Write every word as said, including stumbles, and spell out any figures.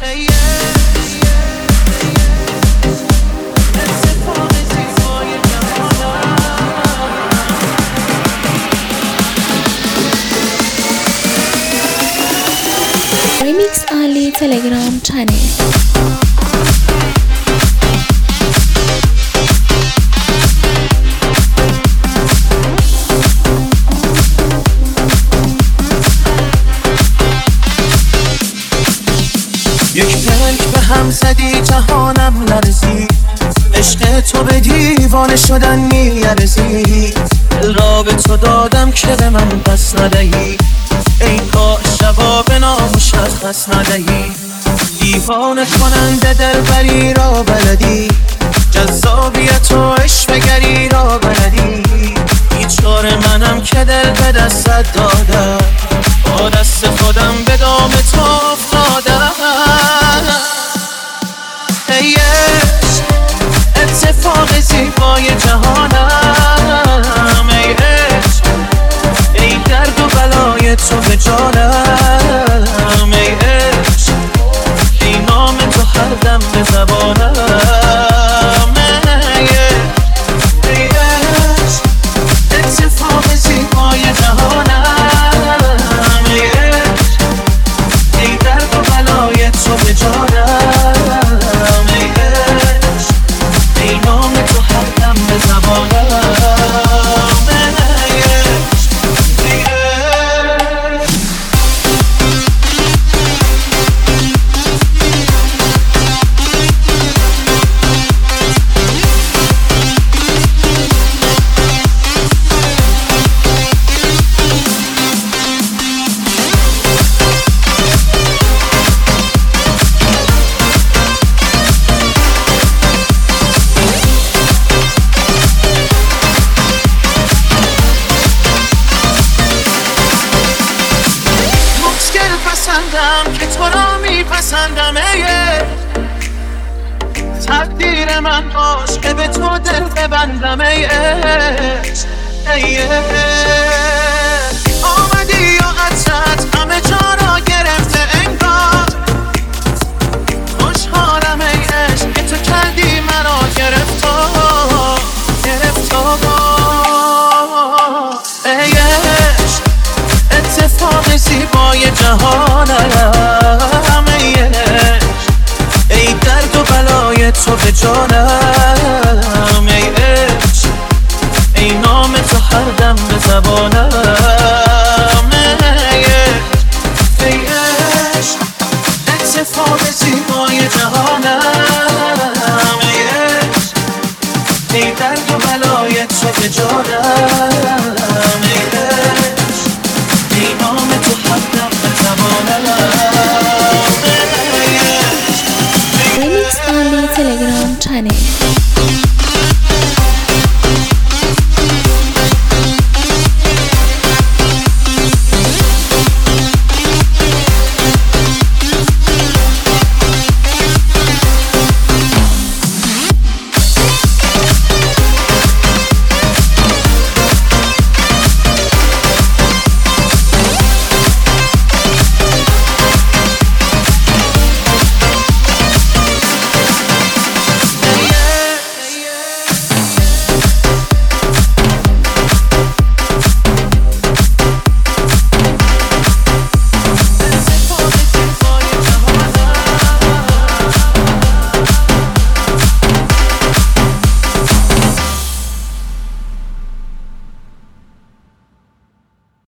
Remix Ali Telegram channel. یک پلک به هم زدی جهانم لرزی، عشق تو به دیوانه شدن میارزی. دل را به تو دادم که به من پس ندهی، ای کاش جواب نامشخص ندهی. دیوانه کننده دلبری را بلدی، جذابیت و عشقگری را بلدی. بیچاره منم که دل به دستت دادم، با دست خودم به دام تو افتادم. ای عشق اتفاق زیبای جهانم، ای عشق ای درد و بلای تو به جانم، ای عشق ای نام تو هر دم به زبانم. ای عشق اتفاق زیبای جهانم، ای عشق ای درد و بلای تو به جانم، ای عشق ای نام تو هر دم به زبانم. که تو را میپسندم، ای تقدیر من باش که به تو دل ببندم. ای عشق ای آمدی یا عطرت همه جا را گرفته انگار. خوشحالم ای عشق که تو کردی مرا گرفتار گرفتار. ای عشق اتفاق زیبای جهانم، ای عشق ای درد و بلای تو به جانم، ای عشق ای نام تو هر دم به زبانم. ای عشق ای عشق اتفاق زیبای جهانم.